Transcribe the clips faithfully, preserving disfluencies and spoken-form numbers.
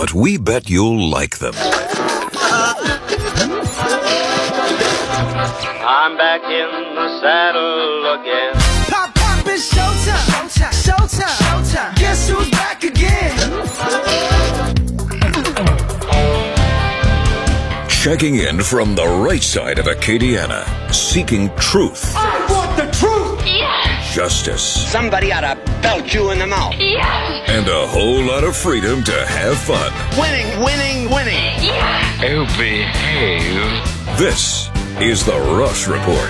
but we bet you'll like them. I'm back in the saddle again. Pop, pop, it's showtime. Showtime. Showtime. Showtime. Guess who's back again? Checking in from the right side of Acadiana, seeking truth. I want the truth. Yes. Justice. Somebody ought to belt you in the mouth. Yes. And a whole lot of freedom to have fun. Winning, winning, winning. Yes. Oh, behave. This is the Ross Report.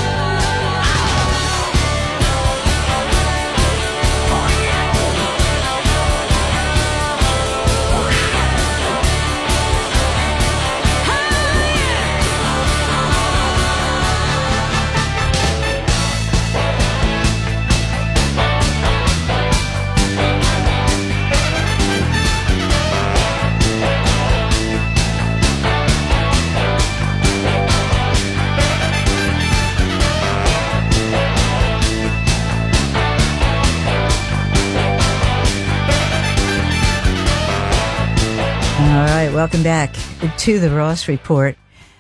All right, welcome back to the Ross Report.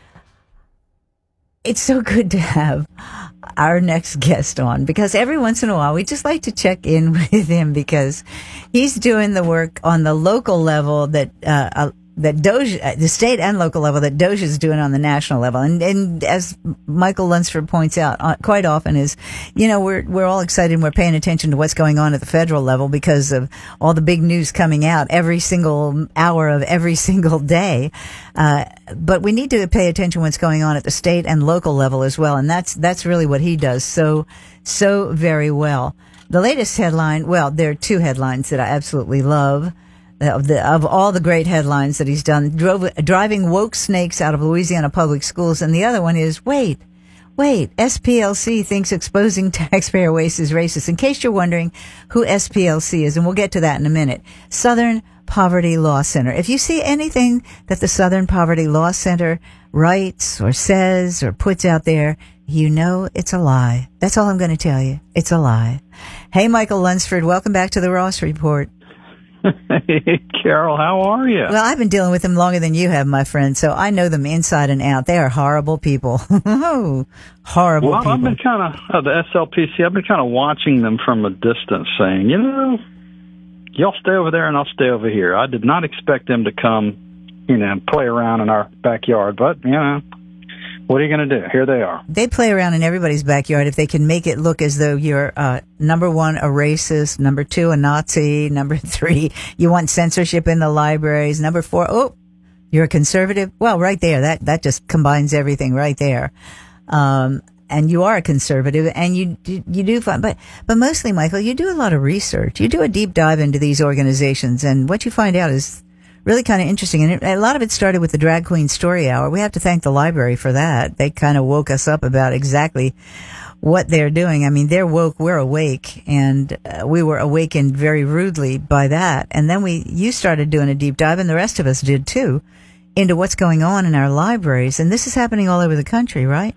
It's so good to have our next guest on because every once in a while we just like to check in with him because he's doing the work on the local level that uh, uh, that Doge, uh, the state and local level that Doge is doing on the national level. And, and as Michael Lunsford points out uh, quite often is, you know, we're, we're all excited and we're paying attention to what's going on at the federal level because of all the big news coming out every single hour of every single day. Uh, but we need to pay attention to what's going on at the state and local level as well. And that's, that's really what he does so, so very well. The latest headline, well, there are two headlines that I absolutely love. Of, the, of all the great headlines that he's done, drove, driving woke snakes out of Louisiana public schools. And the other one is, wait, wait, S P L C thinks exposing taxpayer waste is racist. In case you're wondering who S P L C is, and we'll get to that in a minute, Southern Poverty Law Center. If you see anything that the Southern Poverty Law Center writes or says or puts out there, you know it's a lie. That's all I'm going to tell you. It's a lie. Hey, Michael Lunsford, welcome back to the Ross Report. Hey, Carol, how are you? Well, I've been dealing with them longer than you have, my friend, so I know them inside and out. They are horrible people. Horrible well, people. I've been kind of, uh, the S L P C, I've been kind of watching them from a distance saying, you know, y'all stay over there and I'll stay over here. I did not expect them to come, you know, play around in our backyard, but, you know, what are you going to do? Here they are. They play around in everybody's backyard if they can make it look as though you're, uh, number one, a racist, number two, a Nazi, number three, you want censorship in the libraries, number four, oh, you're a conservative. Well, right there, that, that just combines everything right there. Um, and you are a conservative and you, you do find, but, but mostly, Michael, you do a lot of research. You do a deep dive into these organizations and what you find out is really kind of interesting. And it, a lot of it started with the Drag Queen Story Hour. We have to thank the library for that. They kind of woke us up about exactly what they're doing. I mean, they're woke, we're awake, and uh, we were awakened very rudely by that. And then we, you started doing a deep dive, and the rest of us did too, into what's going on in our libraries. And this is happening all over the country, right?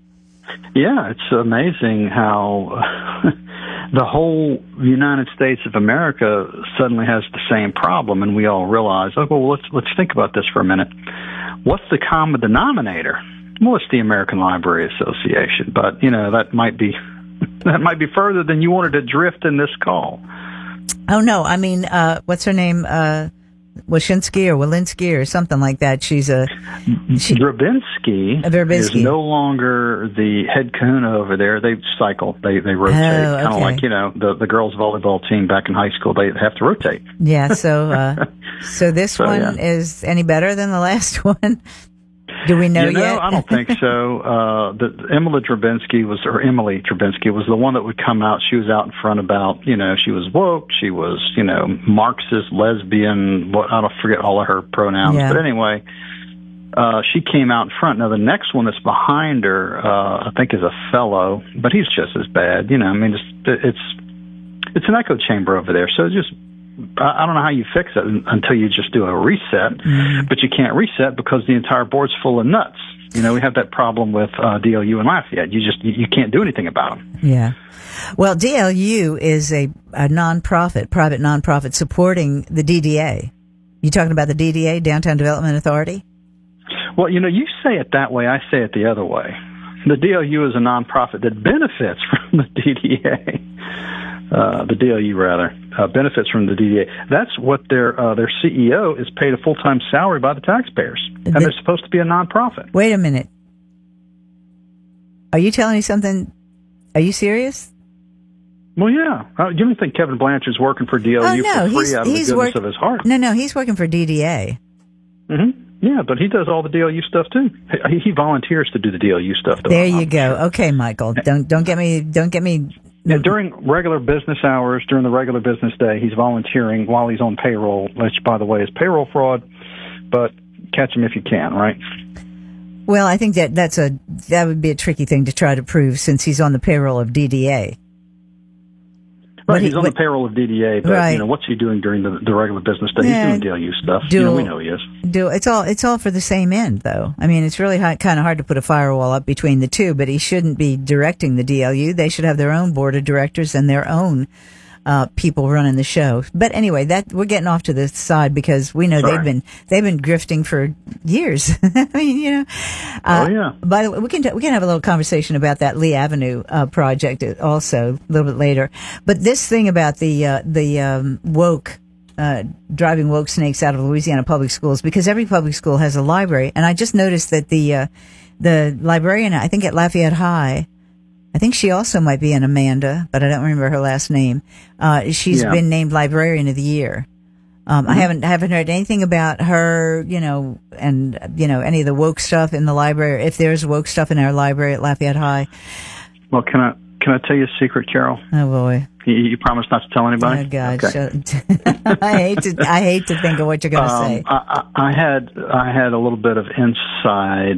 Yeah, it's amazing how the whole United States of America suddenly has the same problem, and we all realize, oh, well, let's let's think about this for a minute. What's the common denominator? Well, it's the American Library Association, but you know that might be that might be further than you wanted to drift in this call. Oh no, I mean, uh, what's her name? Uh, Washinsky or Walensky or something like that. She's a she, Drabinski, Drabinski is no longer the head kahuna over there. They cycle, they they rotate, oh, okay. kind of like you know the the girls volleyball team back in high school. They have to rotate. Yeah. So uh, so this so, one yeah. is any better than the last one? Do we know, you know yet? I don't think so. Uh, the Emily Drabinski was, or Emily Drabinski was the one that would come out. She was out in front about, you know, she was woke. She was, you know, Marxist, lesbian. What I don't forget all of her pronouns. Yeah. But anyway, uh, she came out in front. Now the next one that's behind her, uh, I think is a fellow, but he's just as bad. You know, I mean, it's it's it's an echo chamber over there. So it's just. I don't know how you fix it until you just do a reset, mm-hmm. but you can't reset because the entire board's full of nuts. You know, we have that problem with uh, D L U and Lafayette. You just you, you can't do anything about them. Yeah. Well, D L U is a, a nonprofit, private nonprofit supporting the D D A. You talking about the D D A, Downtown Development Authority? Well, you know, you say it that way. I say it the other way. The D L U is a nonprofit that benefits from the D D A. Uh, the D L U, rather, uh, benefits from the D D A. That's what their uh, their C E O is paid a full-time salary by the taxpayers. And the, they're supposed to be a nonprofit. Wait a minute. Are you telling me something? Are you serious? Well, yeah. Uh, you don't think Kevin Blanchard's working for D L U oh, no, for free he's, out of the he's goodness work- of his heart? No, no, he's working for D D A. Mm-hmm. Yeah, but he does all the D L U stuff too. He, he volunteers to do the D L U stuff. Though, there you I'm go. sure. Okay, Michael, don't don't get me don't get me. Yeah, during regular business hours, during the regular business day, he's volunteering while he's on payroll, which, by the way, is payroll fraud. But catch him if you can, right? Well, I think that that's a that would be a tricky thing to try to prove since he's on the payroll of D D A. Right, What he's he- on what- the payroll of D D A, but Right. you know what's he doing during the, the regular business day? Yeah, He's doing D L U stuff. do- you know, we know he is. Do it's all it's all for the same end, though. I mean, it's really hard, kind of hard to put a firewall up between the two. But he shouldn't be directing the D L U. They should have their own board of directors and their own uh, people running the show. But anyway, that we're getting off to the side because we know Sorry. they've been they've been grifting for years. I mean, you know. Uh, Oh, yeah. By the way, we can we can have a little conversation about that Lee Avenue uh, project also a little bit later. But this thing about the uh, the um, woke. Uh, driving woke snakes out of Louisiana public schools, because every public school has a library, and I just noticed that the uh, the librarian, I think at Lafayette High, I think she also might be an Amanda, but I don't remember her last name. Uh, she's Yeah. been named Librarian of the Year. Um, I haven't haven't heard anything about her, you know, and you know any of the woke stuff in the library. If there's woke stuff in our library at Lafayette High, Well, can I can I tell you a secret, Carol? oh boy. You, you promise not to tell anybody? Oh God! Okay. shut- I hate to. I hate to think of what you're going to Um, say. I, I I had I had a little bit of inside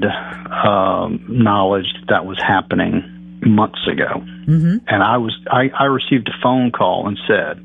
um, knowledge that, that was happening months ago, mm-hmm. and I was I, I received a phone call and said,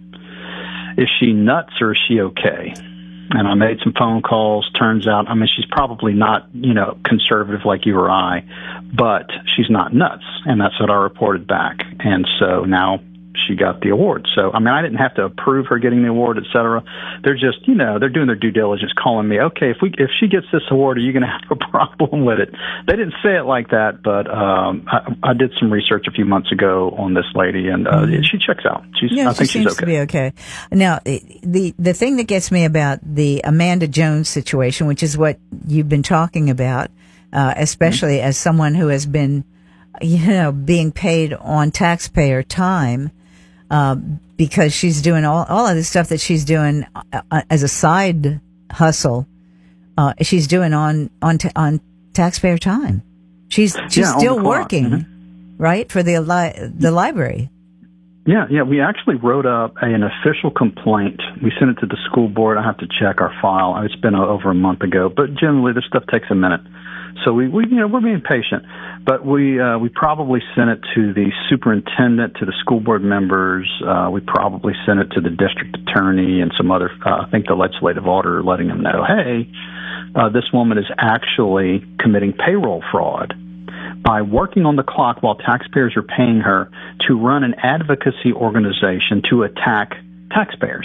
"Is she nuts or is she okay?" And I made some phone calls. Turns out, I mean, she's probably not, you know, conservative like you or I, but she's not nuts, and that's what I reported back. And so now she got the award. So, I mean, I didn't have to approve her getting the award, et cetera. They're just, you know, they're doing their due diligence, calling me, okay, if we if she gets this award, are you going to have a problem with it? They didn't say it like that, but um, I, I did some research a few months ago on this lady, and uh, mm-hmm. she checks out. She's, Yeah, I think she she's seems okay. to be okay. Now, the the thing that gets me about the Amanda Jones situation, which is what you've been talking about, uh, especially mm-hmm. as someone who has been, you know, being paid on taxpayer time, uh, because she's doing all all of the stuff that she's doing uh, as a side hustle. Uh, she's doing on on ta- on taxpayer time. She's she's Yeah, on still the clock. working, Mm-hmm. right, for the li- the library. Yeah, yeah. We actually wrote up a, an official complaint. We sent it to the school board. I have to check our file. It's been over a month ago, but generally this stuff takes a minute. So we, we you know, we're being patient. But we uh, we probably sent it to the superintendent, to the school board members. Uh, we probably sent it to the district attorney and some other, uh, I think the legislative auditor, letting them know, hey, uh, this woman is actually committing payroll fraud by working on the clock while taxpayers are paying her to run an advocacy organization to attack taxpayers.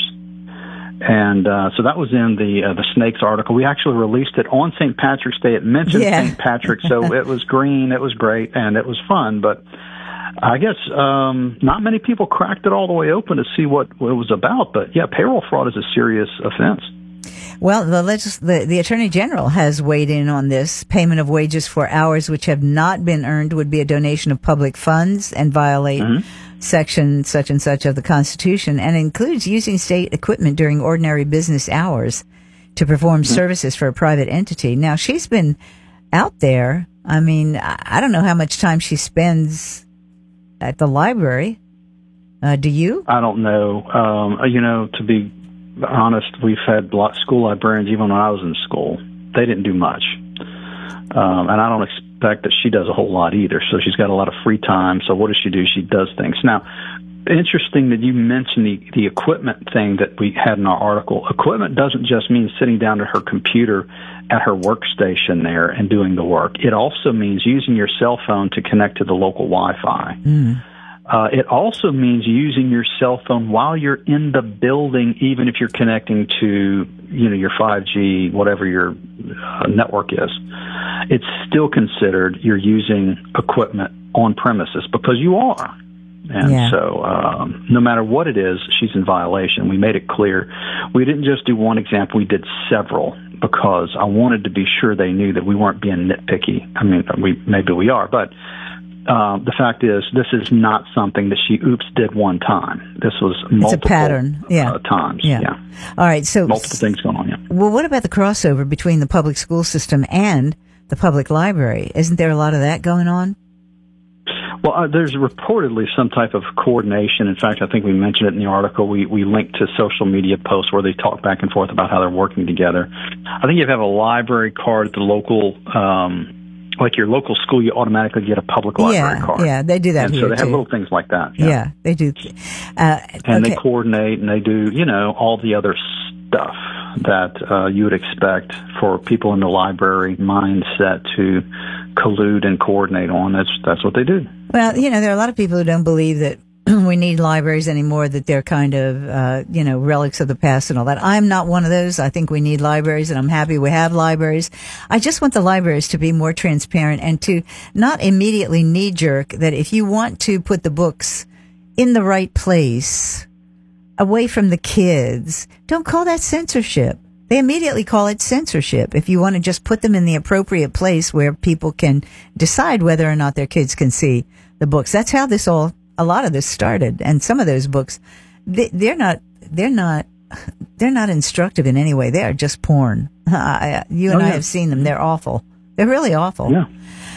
And uh, so that was in the uh, the Snakes article. We actually released it on Saint Patrick's Day. It mentioned Yeah. Saint Patrick, so it was green, it was great, and it was fun. But I guess um, not many people cracked it all the way open to see what, what it was about. But yeah, payroll fraud is a serious offense. Well, the, legis- the the Attorney General has weighed in on this. Payment of wages for hours which have not been earned would be a donation of public funds and violate mm-hmm. section such and such of the Constitution, and includes using state equipment during ordinary business hours to perform mm-hmm. services for a private entity. Now, she's been out there. I mean, I I don't know how much time she spends at the library. Uh, do you? I don't know. Um, you know, to be honest, we've had school librarians even when I was in school. They didn't do much. Um, and I don't expect that she does a whole lot either. So she's got a lot of free time. So what does she do? She does things. Now, interesting that you mentioned the, the equipment thing that we had in our article. Equipment doesn't just mean sitting down at her computer at her workstation there and doing the work. It also means using your cell phone to connect to the local Wi-Fi. Mm. Uh, it also means using your cell phone while you're in the building, even if you're connecting to you know, your five G, whatever your uh, network is, it's still considered you're using equipment on premises because you are. And yeah. so um, no matter what it is, she's in violation. We made it clear. We didn't just do one example. We did several because I wanted to be sure they knew that we weren't being nitpicky. I mean, we maybe we are, but uh, the fact is this is not something that she, oops, did one time. This was multiple it's a pattern. Yeah. Uh, times. Yeah. yeah. All right. So multiple things going on, yeah. Well, what about the crossover between the public school system and the public library? Isn't there a lot of that going on? Well, uh, there's reportedly some type of coordination. In fact, I think we mentioned it in the article. We we linked to social media posts where they talk back and forth about how they're working together. I think if you have a library card at the local, um, like your local school, you automatically get a public library yeah, card. Yeah, they do that and here so they have too. little things like that. Yeah, Yeah, they do. Uh, and okay. they coordinate and they do, you know, all the other stuff that uh, you would expect for people in the library mindset to collude and coordinate on. That's that's what they do. Well, you know, there are a lot of people who don't believe that we need libraries anymore, that they're kind of, uh, you know, relics of the past and all that. I'm not one of those. I think we need libraries, and I'm happy we have libraries. I just want the libraries to be more transparent and to not immediately knee-jerk that if you want to put the books in the right place, away from the kids, don't call that censorship. They immediately call it censorship. If you want to just put them in the appropriate place where people can decide whether or not their kids can see the books. That's how this all, a lot of this started. And some of those books, they, they're not, they're not, they're not instructive in any way. They are just porn. I, you and oh, I yeah. have seen them. They're awful. They're really awful. Yeah.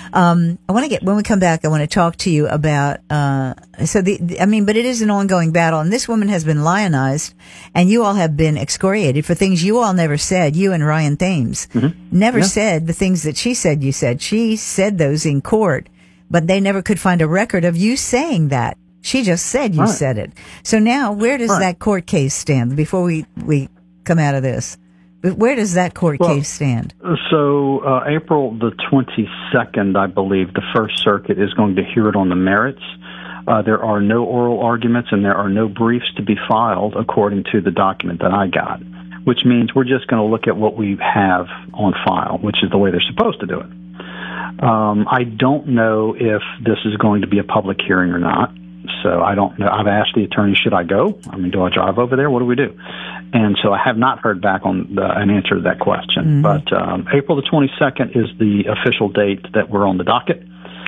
Um, I want to get, when we come back, I want to talk to you about, uh, so the, the, I mean, but it is an ongoing battle, and this woman has been lionized, and you all have been excoriated for things you all never said, you and Ryan Thames. Mm-hmm. Never yeah. said the things that she said you said. She said those in court, but they never could find a record of you saying that. She just said you right. said it. So now, where does right. that court case stand before we, we come out of this? Where does that court well, case stand? So uh, April the twenty-second, I believe, the First Circuit is going to hear it on the merits. Uh, there are no oral arguments and there are no briefs to be filed according to the document that I got, which means we're just going to look at what we have on file, which is the way they're supposed to do it. Um, I don't know if this is going to be a public hearing or not. So I don't know. I've asked the attorney, should I go? I mean, do I drive over there? What do we do? And so I have not heard back on the, an answer to that question. Mm-hmm. But um, April the twenty-second is the official date that we're on the docket.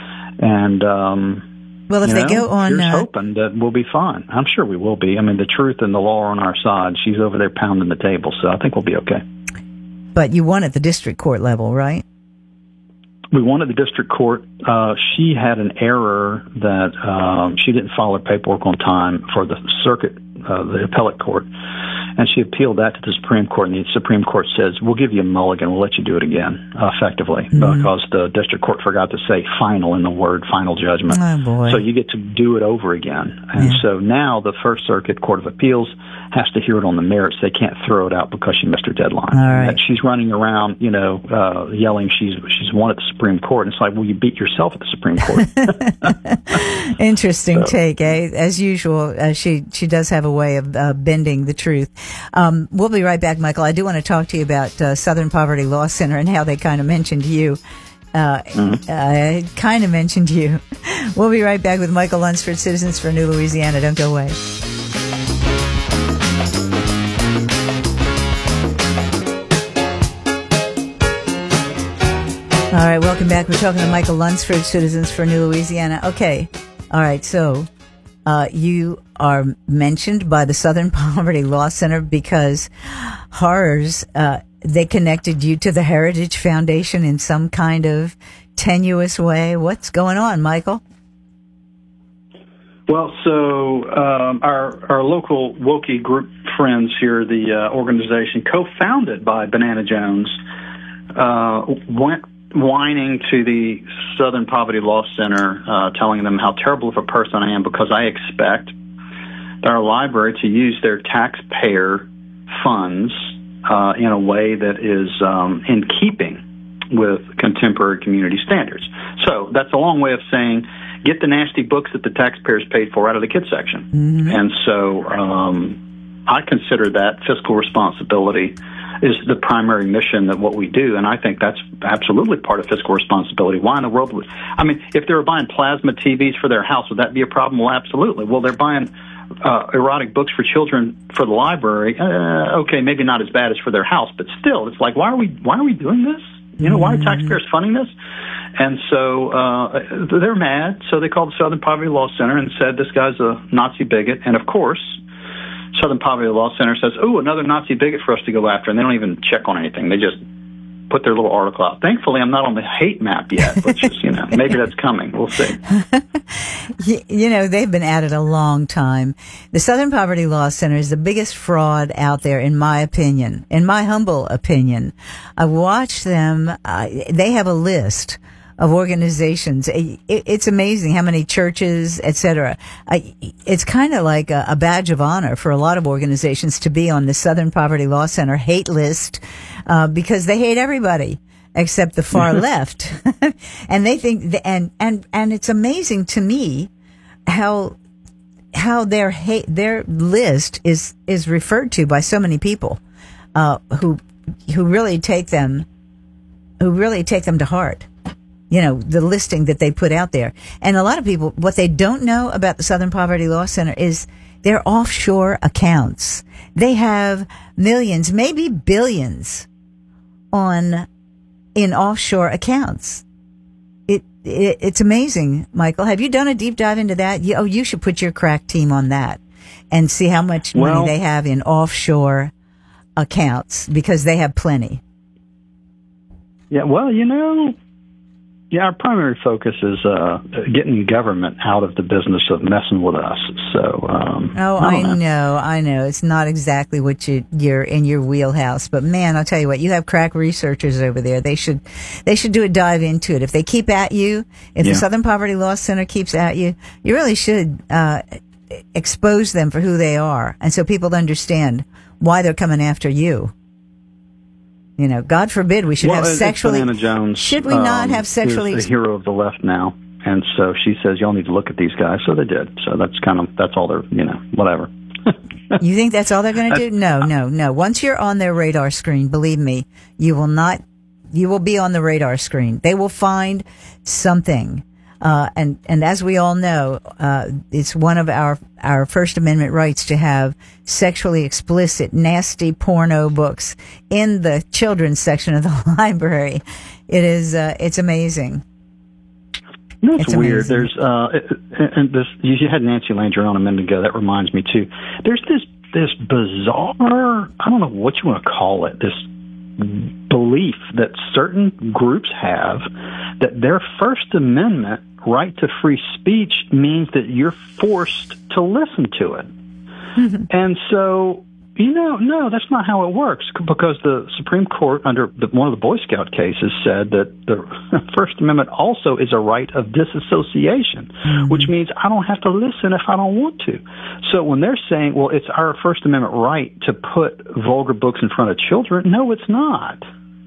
And, um, well, if you they know, go on, here's uh, hoping that we'll be fine. I'm sure we will be. I mean, the truth and the law are on our side. She's over there pounding the table, so I think we'll be okay. But you won at the district court level, right? We won at the district court. Uh, she had an error that um, she didn't file her paperwork on time for the circuit, uh, the appellate court, and she appealed that to the Supreme Court, and the Supreme Court says, we'll give you a mulligan, we'll let you do it again, uh, effectively, mm-hmm. because the district court forgot to say final in the word final judgment. Oh, boy. So you get to do it over again. And yeah. so now the First Circuit Court of Appeals has to hear it on the merits. They can't throw it out because she missed her deadline. All right. She's running around, you know, uh, yelling she's she's won at the Supreme Court. And it's like, well, you beat yourself at the Supreme Court. Interesting so. take, eh? As usual, uh, she she does have a way of uh, bending the truth. Um, we'll be right back, Michael. I do want to talk to you about uh, Southern Poverty Law Center and how they kind of mentioned you. Uh, mm-hmm. uh, kind of mentioned you. We'll be right back with Michael Lunsford, Citizens for New Louisiana. Don't go away. All right, welcome back. We're talking to Michael Lunsford, Citizens for New Louisiana. Okay. All right, so uh, you are mentioned by the Southern Poverty Law Center because horrors, uh, they connected you to the Heritage Foundation in some kind of tenuous way. What's going on, Michael? Well, so um, our our local Wokie group friends here, the uh, organization co-founded by Banana Jones, uh, went whining to the Southern Poverty Law Center, uh, telling them how terrible of a person I am because I expect our library to use their taxpayer funds uh, in a way that is um, in keeping with contemporary community standards. So that's a long way of saying get the nasty books that the taxpayers paid for out of the kids section. Mm-hmm. And so um, I consider that fiscal responsibility is the primary mission of what we do, and I think that's absolutely part of fiscal responsibility. Why in the world would, I mean, if they were buying plasma T Vs for their house, would that be a problem? Well, absolutely. Well, they're buying uh, erotic books for children for the library. Uh, okay, maybe not as bad as for their house, but still, it's like, why are we why are we doing this? You know, why are taxpayers funding this? And so uh, they're mad, so they called the Southern Poverty Law Center and said, this guy's a Nazi bigot, and of course, Southern Poverty Law Center says, oh, another Nazi bigot for us to go after, and they don't even check on anything. They just put their little article out. Thankfully, I'm not on the hate map yet, which is, you know, maybe that's coming. We'll see. You know, they've been at it a long time. The Southern Poverty Law Center is the biggest fraud out there, in my opinion, in my humble opinion. I watched them. Uh, they have a list of organizations. It, it's amazing how many churches, et cetera. It's kind of like a, a badge of honor for a lot of organizations to be on the Southern Poverty Law Center hate list, uh, because they hate everybody except the far left. And they think, and, and, and it's amazing to me how, how their hate, their list is, is referred to by so many people, uh, who, who really take them, who really take them to heart. You know, the listing that they put out there. And a lot of people, what they don't know about the Southern Poverty Law Center is their offshore accounts. They have millions, maybe billions on, in offshore accounts. It, it it's amazing, Michael. Have you done a deep dive into that? You, oh, you should put your crack team on that and see how much well, money they have in offshore accounts, because they have plenty. Yeah, well, you know, yeah, our primary focus is uh, getting government out of the business of messing with us. So, um, oh, I, I know. know, I know. It's not exactly what you, you're in your wheelhouse, but man, I'll tell you what, you have crack researchers over there. They should, they should do a dive into it. If they keep at you, if yeah. the Southern Poverty Law Center keeps at you, you really should uh, expose them for who they are, and so people understand why they're coming after you. You know, God forbid we should well, have sexually. Banana Jones, should we not um, have sexually? Is a hero of the left now, and so she says y'all need to look at these guys. So they did. So that's kind of that's all they're, you know, whatever. You think that's all they're going to do? No, no, no. Once you're on their radar screen, believe me, you will not. You will be on the radar screen. They will find something. Uh, and, and as we all know, uh, it's one of our, our First Amendment rights to have sexually explicit, nasty porno books in the children's section of the library. It is, uh, it's amazing. You know, it's, it's weird. amazing. There's, uh, and this, you had Nancy Langer on a minute ago. That reminds me too. There's this, this bizarre, I don't know what you want to call it, this belief that certain groups have that their First Amendment right to free speech means that you're forced to listen to it. Mm-hmm. And so, you know, no, that's not how it works, because the Supreme Court, under the, one of the Boy Scout cases, said that the First Amendment also is a right of disassociation, mm-hmm. which means I don't have to listen if I don't want to. So when they're saying, well, it's our First Amendment right to put vulgar books in front of children, no, it's not.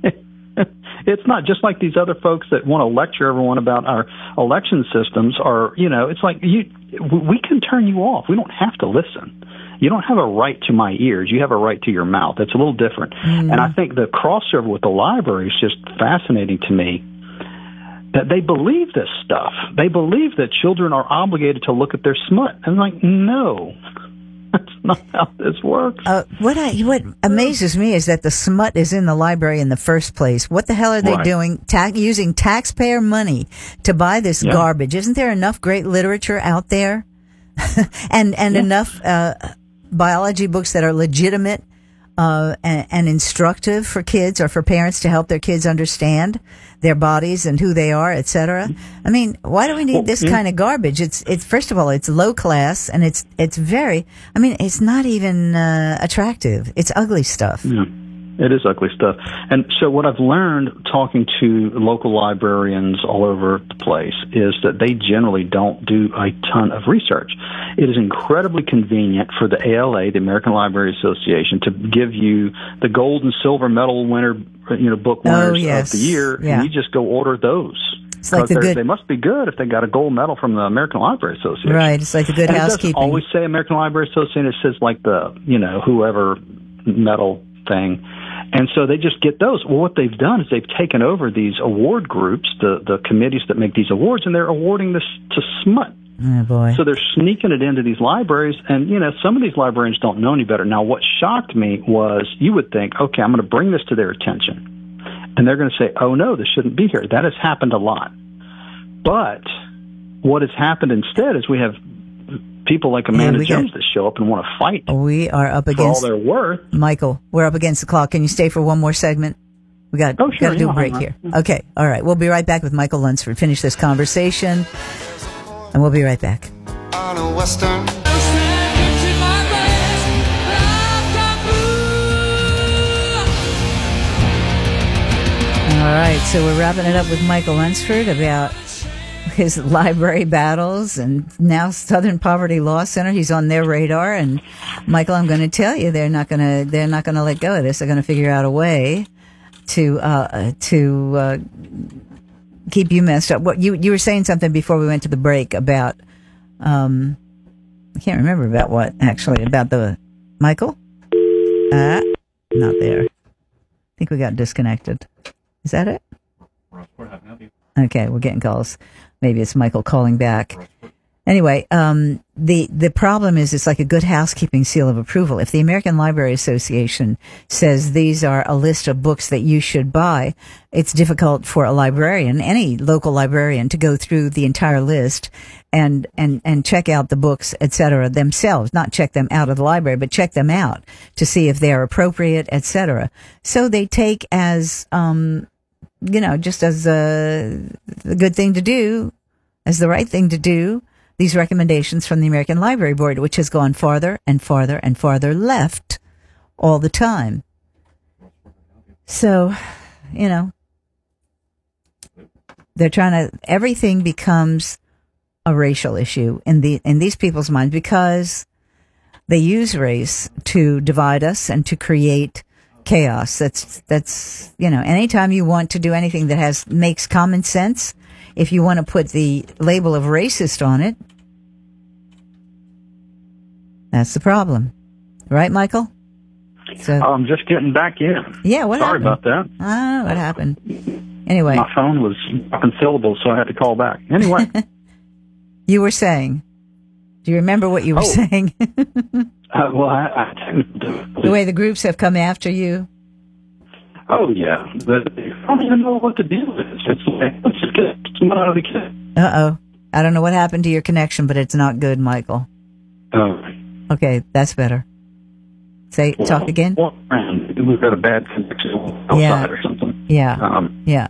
It's not. Just like these other folks that want to lecture everyone about our election systems are, you know, it's like you, we can turn you off. We don't have to listen. You don't have a right to my ears. You have a right to your mouth. It's a little different. Mm. And I think the crossover with the library is just fascinating to me, that they believe this stuff. They believe that children are obligated to look at their smut. And I'm like, no. That's not how this works. Uh, what I, what amazes me is that the smut is in the library in the first place. What the hell are they right. doing? Ta- using taxpayer money to buy this yeah. garbage? Isn't there enough great literature out there, and and yeah. enough uh, biology books that are legitimate uh, and, and instructive for kids or for parents to help their kids understand their bodies and who they are, et cetera? I mean, why do we need well, this yeah. kind of garbage? It's, it's, first of all, it's low class, and it's, it's very, I mean, it's not even, uh, attractive. It's ugly stuff. Yeah. It is ugly stuff. And so what I've learned talking to local librarians all over the place is that they generally don't do a ton of research. It is incredibly convenient for the A L A, the American Library Association, to give you the gold and silver medal winner, you know, book winners oh, yes. of the year, yeah. and you just go order those. It's like the good, they must be good if they got a gold medal from the American Library Association. Right, it's like the Good and Housekeeping. It doesn't always say American Library Association. It says like the, you know, whoever medal thing. And so they just get those. Well, what they've done is they've taken over these award groups, the, the committees that make these awards, and they're awarding this to smut. Oh, boy. So they're sneaking it into these libraries, and, you know, some of these librarians don't know any better. Now, what shocked me was you would think, okay, I'm going to bring this to their attention. And they're going to say, oh, no, this shouldn't be here. That has happened a lot. But what has happened instead is we have people like Amanda yeah, Jones got, that show up and want to fight. We are up for against... all they're worth. Michael, we're up against the clock. Can you stay for one more segment? We got, oh, sure, got to do yeah, a break here. Okay, all right. We'll be right back with Michael Lunsford. Finish this conversation, and we'll be right back. On a Western. All right, so we're wrapping it up with Michael Lunsford about his library battles and now Southern Poverty Law Center. He's on their radar, and Michael, I'm going to tell you, they're not going to they're not going to let go of this. They're going to figure out a way to uh, to uh, keep you messed up. What you you were saying something before we went to the break about um, I can't remember about what actually about the Michael. Ah, uh, not there. I think we got disconnected. Is that it? Okay, we're getting calls. Maybe it's Michael calling back. Anyway, um, the the problem is it's like a good housekeeping seal of approval. If the American Library Association says these are a list of books that you should buy, it's difficult for a librarian, any local librarian, to go through the entire list and and and check out the books, et cetera, themselves. Not check them out of the library, but check them out to see if they are appropriate, et cetera. So they take as um, you know, just as a, a good thing to do, as the right thing to do, these recommendations from the American Library Board, which has gone farther and farther and farther left all the time. So, you know, they're trying to, everything becomes a racial issue in the, in these people's minds because they use race to divide us and to create chaos. That's, that's, you know, anytime you want to do anything that has, makes common sense, if you want to put the label of racist on it, that's the problem. Right, Michael? So, I'm just getting back in. Yeah, what Sorry happened? about that. I don't know what happened. Anyway. My phone was up in syllables, so I had to call back. Anyway. You were saying. Do you remember what you were oh. saying? uh, well, I, I the way the groups have come after you? Oh, yeah. The, I don't even know what the deal is. It's like, let's just get someone out of the kid. Uh-oh. I don't know what happened to your connection, but it's not good, Michael. Oh. Okay, that's better. Say, well, talk again? Well, we've got a bad connection outside yeah. or something. Yeah. Um, yeah.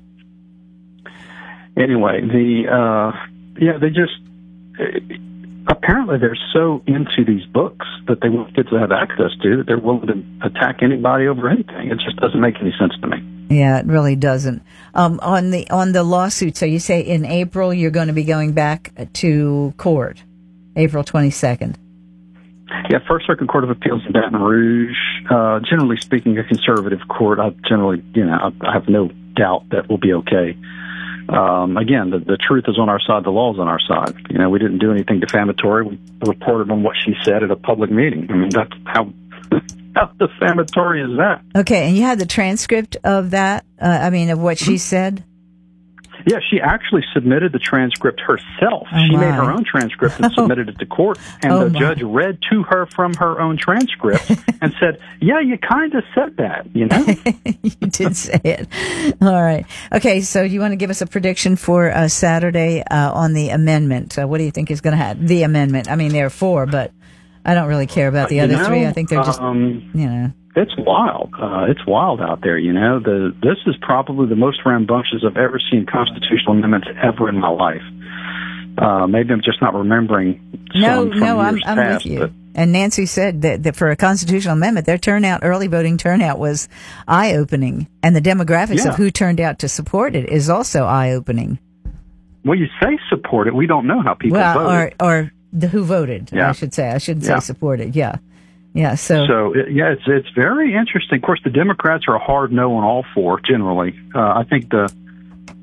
Anyway, the, uh, yeah, they just, uh, apparently they're so into these books that they want kids to have access to that they're willing to attack anybody over anything. It just doesn't make any sense to me. Yeah, it really doesn't. Um, on the, on the lawsuit, so you say in April you're going to be going back to court, April twenty-second. Yeah, First Circuit Court of Appeals in Baton Rouge. Uh, generally speaking, a conservative court. I generally, you know, I, I have no doubt that will be okay. Um, again, the, the truth is on our side. The law is on our side. You know, we didn't do anything defamatory. We reported on what she said at a public meeting. I mean, that's how how defamatory is that? Okay, and you had the transcript of that. Uh, I mean, of what she said. Yeah, she actually submitted the transcript herself. Oh, she my. made her own transcript and submitted it to court, and oh, the my. judge read to her from her own transcript and said, yeah, you kind of said that, you know? You did say it. All right. Okay, so you want to give us a prediction for uh, Saturday uh, on the amendment? Uh, what do you think is going to happen? The amendment. I mean, there are four, but I don't really care about the you other know, three. I think they're just, um, you know. It's wild. Uh, it's wild out there, you know. The This is probably the most rambunctious I've ever seen constitutional amendments ever in my life. Uh, maybe I'm just not remembering No, some from no, I'm, years I'm past, with you. but- And Nancy said that, that for a constitutional amendment, their turnout, early voting turnout was eye-opening. And the demographics Yeah. of who turned out to support it is also eye-opening. Well, you say support it. We don't know how people well, voted. or, or the who voted, Yeah. I should say. I shouldn't Yeah. say supported, yeah. Yeah, so... So, it, yeah, it's it's very interesting. Of course, the Democrats are a hard no on all four, generally. Uh, I think the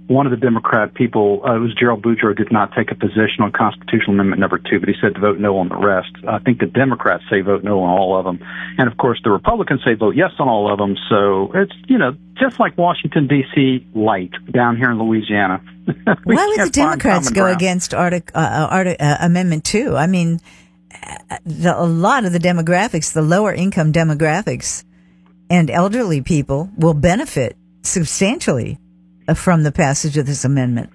one of the Democrat people, uh, it was Gerald Boudreaux, did not take a position on constitutional amendment number two, but he said to vote no on the rest. I think the Democrats say vote no on all of them. And, of course, the Republicans say vote yes on all of them. So it's, you know, just like Washington, D C light down here in Louisiana. Why would the Democrats go ground. against Artic, uh, Artic, uh, Amendment two? I mean, the, a lot of the demographics, the lower income demographics and elderly people will benefit substantially from the passage of this amendment.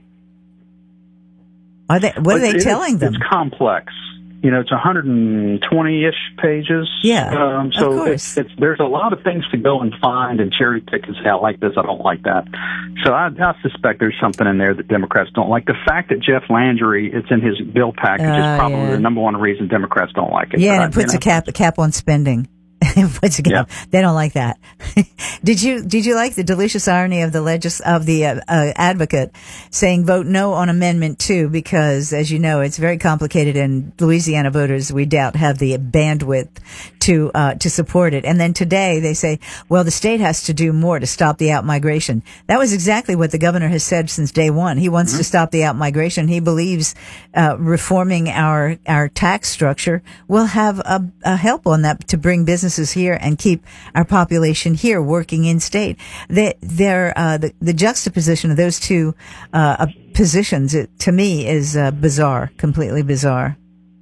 Are they? What are they it, telling them? It's complex. You know, it's one hundred twenty-ish pages. Yeah, um, so of course. It's, it's, there's a lot of things to go and find and cherry pick and say, I like this, I don't like that. So I, I suspect there's something in there that Democrats don't like. The fact that Jeff Landry, it's in his bill package, uh, is probably yeah. the number one reason Democrats don't like it. Yeah, but and it puts I, you know, a cap a cap on spending. Once again, yeah. They don't like that. Did you did you like the delicious irony of the legis of the uh, uh, advocate saying vote no on Amendment two because, as you know, it's very complicated and Louisiana voters, we doubt, have the bandwidth to uh, to support it. And then today they say, well, the state has to do more to stop the outmigration. That was exactly what the governor has said since day one. He wants mm-hmm. to stop the outmigration. He believes uh, reforming our our tax structure will have a, a help on that to bring businesses here and keep our population here working in state. They, they're, uh, the, the juxtaposition of those two uh, positions, it, to me, is uh, bizarre, completely bizarre.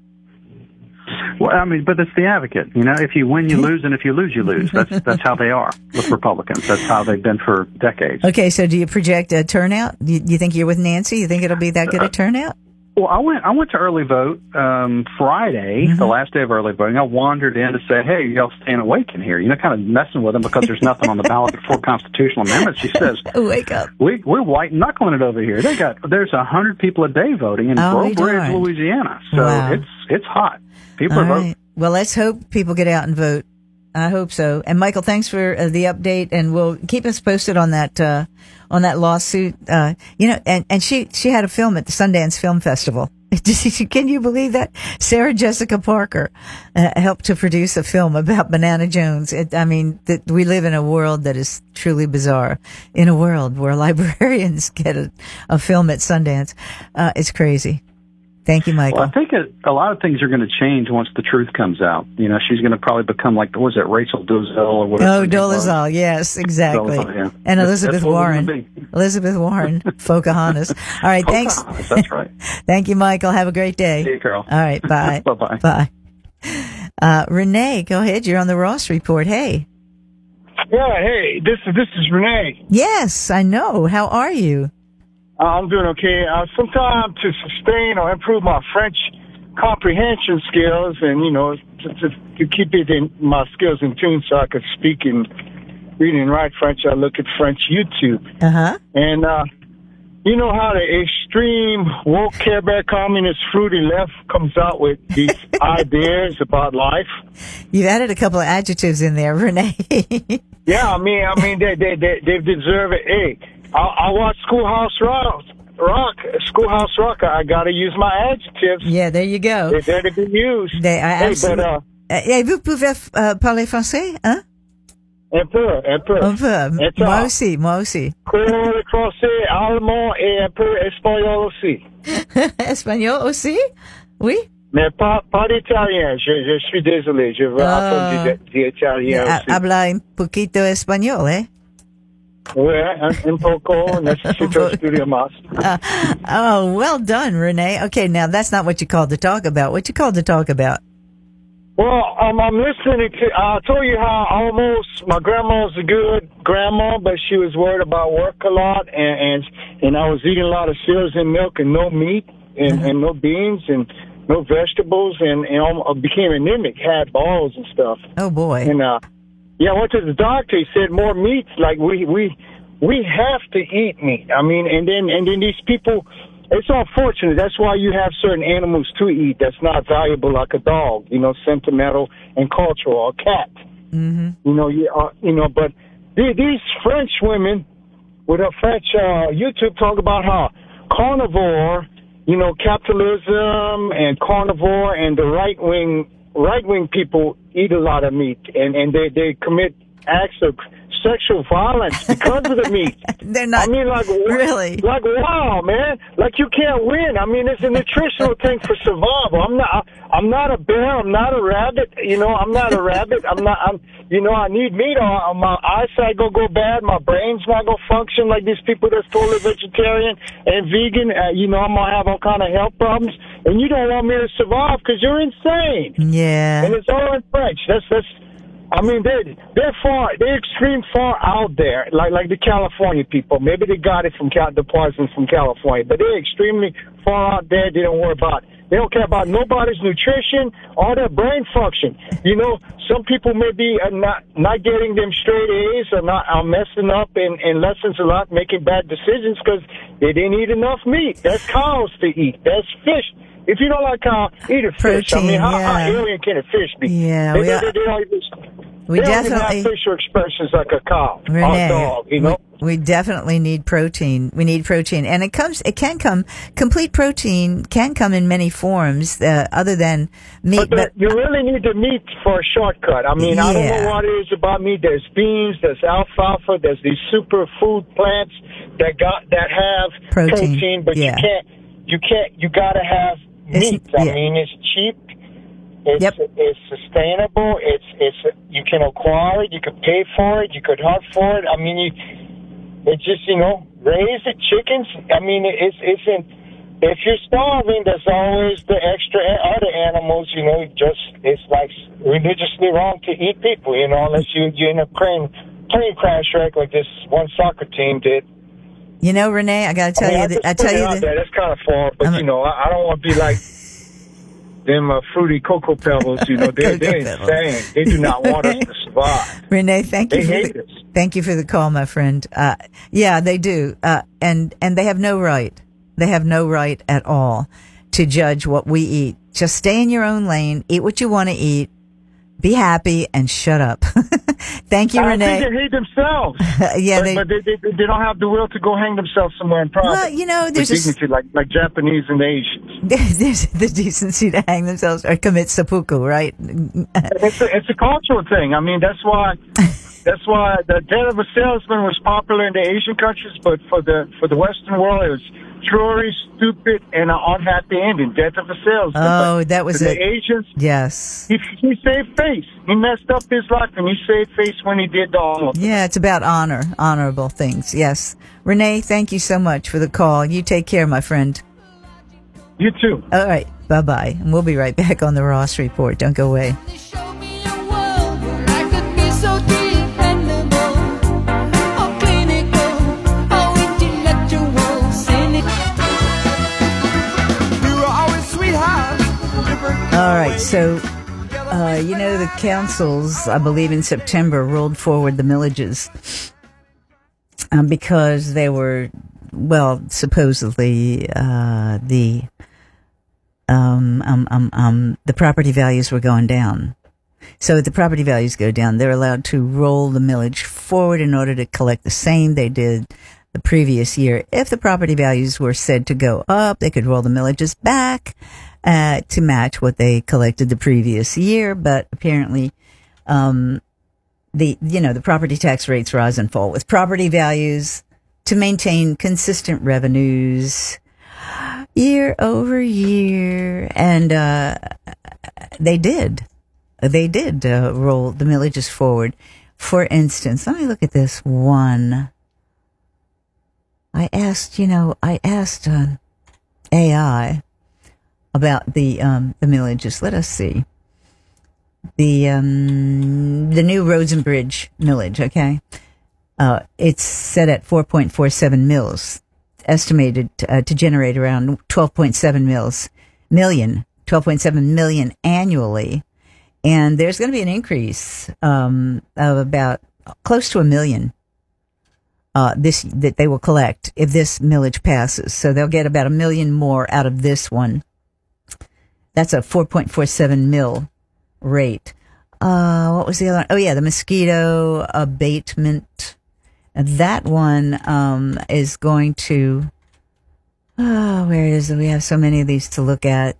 Well, I mean, but it's the advocate. You know, if you win, you lose, and if you lose, you lose. That's that's how they are with Republicans. That's how they've been for decades. Okay, so do you project a turnout? Do you, you think you're with Nancy? You think it'll be that good a turnout? Well, I went. I went to early vote um, Friday, mm-hmm. the last day of early voting. I wandered in to say, "Hey, y'all staying awake in here?" You know, kind of messing with them because there's nothing on the ballot before constitutional amendments. She says, "Wake up! We we're white knuckling it over here. They got there's a hundred people a day voting in oh, Breaux Bridge, Louisiana. So wow. it's it's hot. People All are right. voting. Well, let's hope people get out and vote. I hope so. And Michael, thanks for uh, the update, and we'll keep us posted on that uh, on that lawsuit. Uh, you know, and and she she had a film at the Sundance Film Festival. Can you believe that? Sarah Jessica Parker uh, helped to produce a film about Banana Jones. It, I mean, that we live in a world that is truly bizarre. In a world where librarians get a, a film at Sundance, uh, it's crazy. Thank you, Michael. Well, I think it, a lot of things are going to change once the truth comes out. You know, she's going to probably become like, what was it, Rachel Dolezal or whatever? Oh, Dolezal, yes, exactly. Dolezal, yeah. And Elizabeth that's, that's Warren. Elizabeth Warren, Pocahontas. All right, Pocahontas, thanks. That's right. Thank you, Michael. Have a great day. See you, Carol. All right, bye. Bye-bye. Bye. Uh, Renee, go ahead. You're on the Ross Report. Hey. Yeah, hey, this is, this is Renee. Yes, I know. How are you? Uh, I'm doing okay. Uh, sometime to sustain or improve my French comprehension skills and, you know, to, to, to keep it in my skills in tune so I could speak and read and write French, I look at French YouTube. Uh-huh. And, uh, you know how the extreme woke Care Bear communist fruity left comes out with these ideas about life? You've added a couple of adjectives in there, Renee. Yeah, I mean, I mean, they, they, they, they deserve it. Hey, I, I watch Schoolhouse Rock. Rock, Schoolhouse Rock. I got to use my adjectives. Yeah, there you go. They're there to be used. They are hey, absolutely. But, uh, Et vous pouvez uh, parler français, hein? Un peu, un peu. Un peu. Et moi aussi, moi aussi. Le français, allemand et un peu espagnol aussi. Espagnol aussi? Oui? Mais pas, pas d'italien. Je, je suis désolé. Je veux uh, apprendre d'italien aussi. Habla un poquito español, eh? Oui, un, un poco. Necesito estudiar más. Uh, oh, well done, Renee. Okay, now that's not what you called to talk about. What you called to talk about? Well, um, I'm listening to, I told you how almost my grandma was a good grandma, but she was worried about work a lot, and, and, and I was eating a lot of cereals and milk and no meat and, uh-huh. and no beans and no vegetables, and, and I became anemic, had balls and stuff. Oh, boy. And, uh, yeah, I went to the doctor. He said more meat. Like, we, we, we have to eat meat. I mean, and then, and then these people, it's unfortunate. That's why you have certain animals to eat that's not valuable, like a dog, you know, sentimental and cultural, or a cat. Mm-hmm. You know, you, uh, you know, but th- these French women with a French uh, YouTube talk about how carnivore, you know, capitalism and carnivore and the right wing right wing people eat a lot of meat, and, and they, they commit acts of sexual violence because of the meat. They're not. I mean, like really. Like wow, man! Like you can't win. I mean, it's a nutritional thing for survival. I'm not. I'm not a bear. I'm not a rabbit. You know, I'm not a rabbit. I'm not. I'm. You know, I need meat, or my eyesight gonna go bad. My brain's not gonna function like these people that's totally vegetarian and vegan. Uh, you know, I'm gonna have all kind of health problems, and you don't want me to survive because you're insane. Yeah. And it's all in French. That's that's. I mean, they're they're far, they're extreme far out there, like like the California people. Maybe they got it from Cal, the poison from California, but they're extremely far out there. They don't worry about. They don't care about nobody's nutrition or their brain function. You know, some people may be uh, not not getting them straight A's or not are messing up in, in lessons a lot, making bad decisions because they didn't eat enough meat. That's cows to eat. That's fish. If you don't like cow, eat a fish. Protein, I mean, how, yeah. how alien can a fish be? Yeah, they, we they, are- they, they don't even, We they don't definitely- even have facial expressions like a cow Renee, or a dog, you know? we, we definitely need protein. We need protein, and it comes. It can come. Complete protein can come in many forms, uh, other than meat. But, the, you really need the meat for a shortcut. I mean, I don't Yeah. know what it is about meat. There's beans, there's alfalfa, there's these super food plants that got that have Protein, protein, but yeah. you can't. You can't. You gotta have It's- meat. I yeah. mean, it's cheap. It's, Yep. it's sustainable. It's it's you can acquire it. You could pay for it. You could hunt for it. I mean, you. It's just you know raise the chickens. I mean, it's it's in. If you're starving, there's always the extra other animals. You know, just it's like religiously wrong to eat people. You know, unless you you in a plane plane crash wreck like this one soccer team did. You know, Renee, I got to tell I mean, you I that. just I put tell it you out that. there. That's kind of far, but I'm a- you know, I, I don't want to be like them uh, fruity cocoa pebbles. You know, they're, they're Cocoa Pebbles. insane. They do not want us to survive. Renee, thank you. They for hate the, us. Thank you for the call, my friend. Uh, yeah, they do, uh, and and they have no right. They have no right at all to judge what we eat. Just stay in your own lane, eat what you want to eat, be happy, and shut up. Thank you, I Renee. think they hate themselves. Yeah, but, they- but they, they they don't have the will to go hang themselves somewhere in private. Well, you know, there's with a- dignity, like like Japanese and Asians. There's the decency to hang themselves or commit seppuku, right? It's a, it's a cultural thing. I mean, that's why that's why the death of a salesman was popular in the Asian countries, but for the for the Western world, it was truly stupid and an unhappy ending. Death of a salesman. Oh, But that was for it. the Asians. Yes. He, he saved face. He messed up his life, and he saved face when he did the almost. Yeah, it's about honor, honorable things. Yes. Renee, thank you so much for the call. You take care, my friend. You too. All right. Bye-bye. And we'll be right back on the Ross Report. Don't go away. They showed me a world where I could be so dependable, or clinical, or intellectual, cynic. We were always sweethearts. All right. So, uh, you know, the councils, I believe in September, rolled forward the millages um, because they were, well, supposedly uh, the um, um, um, um, the property values were going down. So if the property values go down, they're allowed to roll the millage forward in order to collect the same they did the previous year. If the property values were said to go up, they could roll the millages back uh, to match what they collected the previous year. But apparently, um, the you know the property tax rates rise and fall with property values to maintain consistent revenues year over year, and uh, they did. They did uh, roll the millages forward. For instance, let me look at this one. I asked, you know, I asked uh, A I about the um, the millages. Let us see. The um, the new Roads and Bridge millage, okay? Uh, it's set at four point four seven mils, estimated uh, to generate around twelve point seven mils, million, twelve point seven million annually. And there's going to be an increase um, of about close to a million uh, this that they will collect if this millage passes. So they'll get about a million more out of this one. That's a four point four seven mil rate. Uh, what was the other one? Oh, yeah, the mosquito abatement. That one um, is going to, oh, where is it? We have so many of these to look at.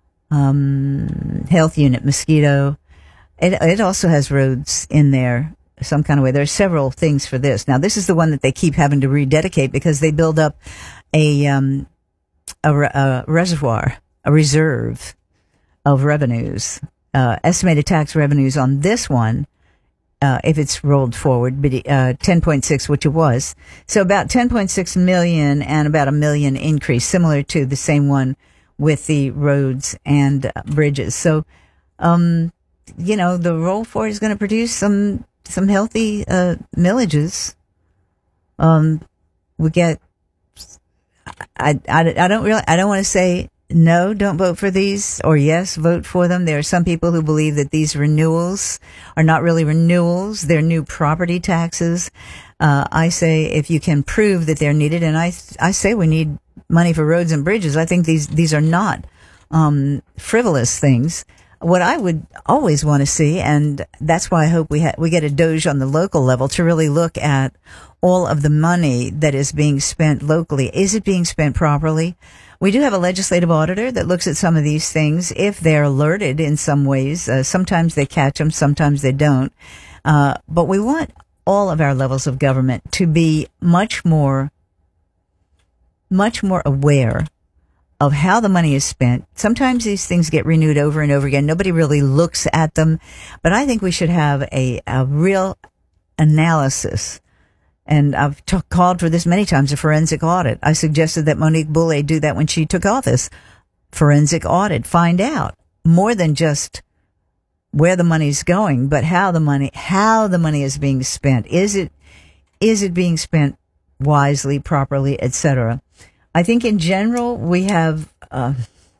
Um, health unit, mosquito. It, it also has roads in there. some kind of way. There are several things for this. Now, this is the one that they keep having to rededicate because they build up a, um, a, re- a reservoir, a reserve of revenues, uh, estimated tax revenues on this one. Uh, if it's rolled forward, but, uh, ten point six, which it was. So about ten point six million and about a million increase, similar to the same one with the roads and uh, bridges. So, um, you know, the roll forward is going to produce some, some healthy, uh, millages. Um, we get, I, I, I don't really, I don't want to say no, don't vote for these, or yes, vote for them. There are some people who believe that these renewals are not really renewals. They're new property taxes. Uh, I say if you can prove that they're needed, and I, I say we need money for roads and bridges. I think these, these are not, um, frivolous things. What I would always want to see, and that's why I hope we ha- we get a Doge on the local level to really look at all of the money that is being spent locally. Is it being spent properly? We do have a legislative auditor that looks at some of these things. If they're alerted in some ways, uh, sometimes they catch them, sometimes they don't. Uh, but we want all of our levels of government to be much more, much more aware of how the money is spent. Sometimes these things get renewed over and over again. Nobody really looks at them, but I think we should have a, a real analysis. And I've t- called for this many times, a forensic audit. I suggested that Monique Boulay do that when she took office. Forensic audit. Find out more than just where the money's going, but how the money, how the money is being spent. Is it, is it being spent wisely, properly, et cetera? I think in general, we have, uh,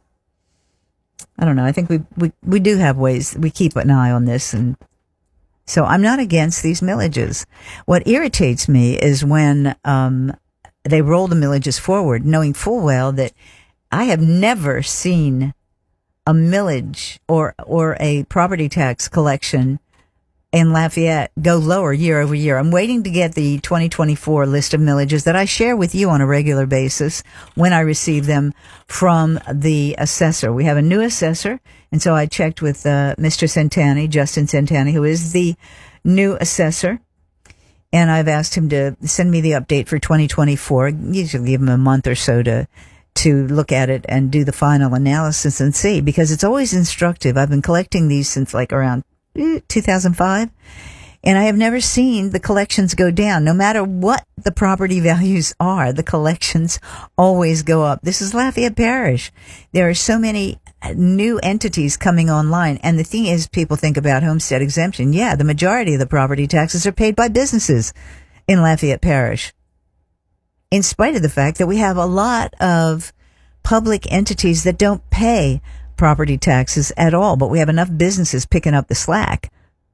I don't know, I think we, we, we do have ways, we keep an eye on this, and so I'm not against these millages. What irritates me is when, um, they roll the millages forward, knowing full well that I have never seen a millage or, or a property tax collection in Lafayette go lower year over year. I'm waiting to get the twenty twenty-four list of millages that I share with you on a regular basis when I receive them from the assessor. We have a new assessor, and so I checked with uh, Mister Centani, Justin Centani, who is the new assessor, and I've asked him to send me the update for twenty twenty-four. Usually give him a month or so to to look at it and do the final analysis and see, because it's always instructive. I've been collecting these since like around two thousand five, and I have never seen the collections go down. No matter what the property values are, the collections always go up. This is Lafayette Parish. There are so many new entities coming online, and the thing is, people think about homestead exemption. Yeah, the majority of the property taxes are paid by businesses in Lafayette Parish, in spite of the fact that we have a lot of public entities that don't pay property taxes at all, but we have enough businesses picking up the slack.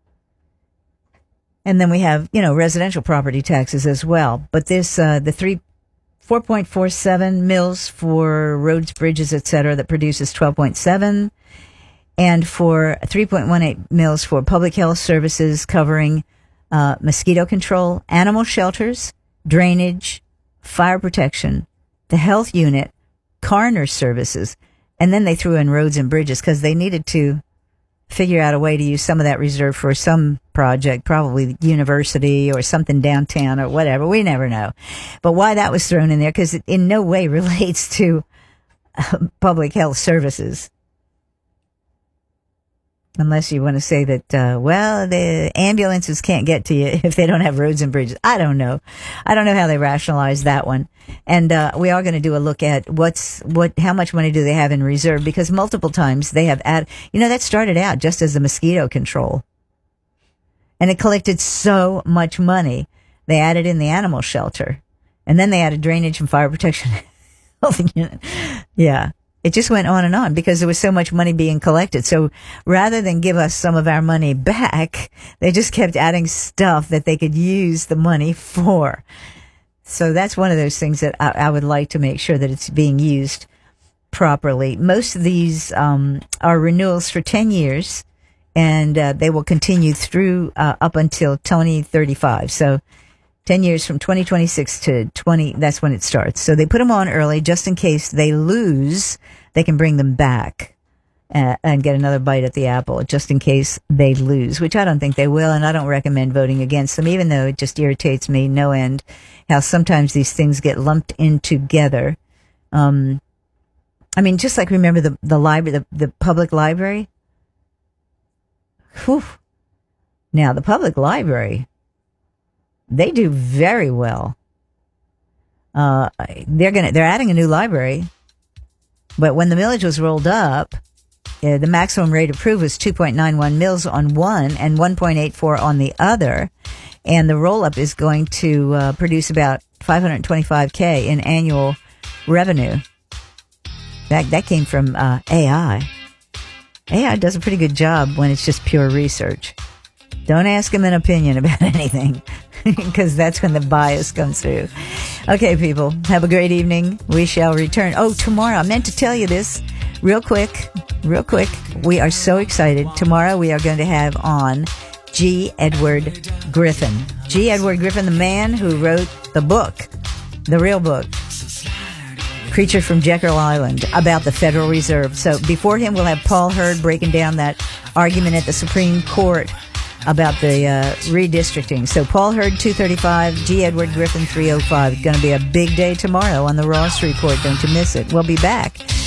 And then we have, you know, residential property taxes as well. But this, uh, the three, four point four seven mils for roads, bridges, et cetera, that produces twelve point seven. And for three point one eight mils for public health services covering, uh, mosquito control, animal shelters, drainage, fire protection, the health unit, coroner services. And then they threw in roads and bridges because they needed to figure out a way to use some of that reserve for some project, probably the university or something downtown or whatever. We never know. But why that was thrown in there, because it in no way relates to uh, public health services. Unless you want to say that, uh, well, the ambulances can't get to you if they don't have roads and bridges. I don't know. I don't know how they rationalize that one. And, uh, we are going to do a look at what's, what, how much money do they have in reserve? Because multiple times they have added, you know, that started out just as the mosquito control. And it collected so much money. They added in the animal shelter. And then they added drainage and fire protection. Yeah. It just went on and on because there was so much money being collected. So rather than give us some of our money back, they just kept adding stuff that they could use the money for. So that's one of those things that I, I would like to make sure that it's being used properly. Most of these um, are renewals for ten years, and uh, they will continue through uh, up until twenty thirty-five. So ten years from twenty twenty-six to twenty, that's when it starts. So they put them on early just in case they lose, they can bring them back uh, and get another bite at the apple, just in case they lose, which I don't think they will, and I don't recommend voting against them, even though it just irritates me no end how sometimes these things get lumped in together. Um, I mean, just like remember the the library, the, the public library. Whew. Now the public library, they do very well. Uh, they're gonna they're adding a new library, but when the millage was rolled up, uh, the maximum rate approved was two point nine one mils on one and one point eight four on the other, and the roll up is going to uh, produce about five hundred twenty-five K in annual revenue. That that came from uh, A I. A I does a pretty good job when it's just pure research. Don't ask him an opinion about anything, because that's when the bias comes through. Okay, people, have a great evening. We shall return. Oh, tomorrow, I meant to tell you this real quick, real quick. We are so excited. Tomorrow we are going to have on G. Edward Griffin. G. Edward Griffin, the man who wrote the book, the real book, Creature from Jekyll Island, about the Federal Reserve. So before him, we'll have Paul Hurd breaking down that argument at the Supreme Court about the uh, redistricting. So Paul Hurd, two thirty-five, G. Edward Griffin, three oh five. It's going to be a big day tomorrow on the Ross Report. Don't you miss it. We'll be back